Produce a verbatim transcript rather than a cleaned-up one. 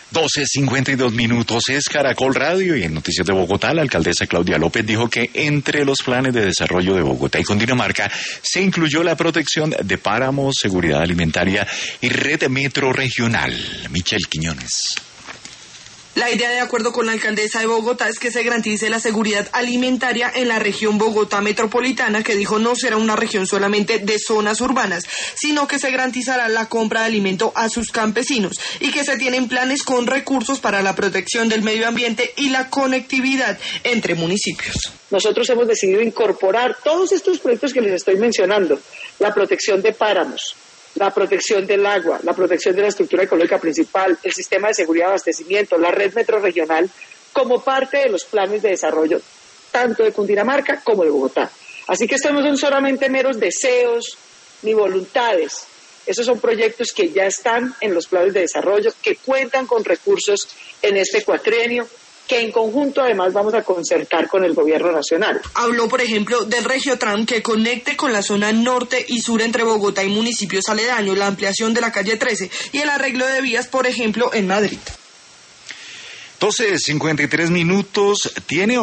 doce cincuenta y dos minutos, es Caracol Radio, y en Noticias de Bogotá la alcaldesa Claudia López dijo que entre los planes de desarrollo de Bogotá y Cundinamarca se incluyó la protección de páramos, seguridad alimentaria y red metro regional. Michelle Quiñones. La idea, de acuerdo con la alcaldesa de Bogotá, es que se garantice la seguridad alimentaria en la región Bogotá metropolitana, que dijo no será una región solamente de zonas urbanas, sino que se garantizará la compra de alimento a sus campesinos y que se tienen planes con recursos para la protección del medio ambiente y la conectividad entre municipios. Nosotros hemos decidido incorporar todos estos proyectos que les estoy mencionando, la protección de páramos, la protección del agua, la protección de la estructura ecológica principal, el sistema de seguridad de abastecimiento, la red metrorregional, como parte de los planes de desarrollo tanto de Cundinamarca como de Bogotá. Así que estos no son solamente meros deseos ni voluntades, esos son proyectos que ya están en los planes de desarrollo, que cuentan con recursos en este cuatrienio, que en conjunto además vamos a concertar con el gobierno nacional. Habló, por ejemplo, del Regiotram, que conecte con la zona norte y sur entre Bogotá y municipios aledaños, la ampliación de la calle trece y el arreglo de vías, por ejemplo, en Madrid. doce cincuenta y tres minutos, tiene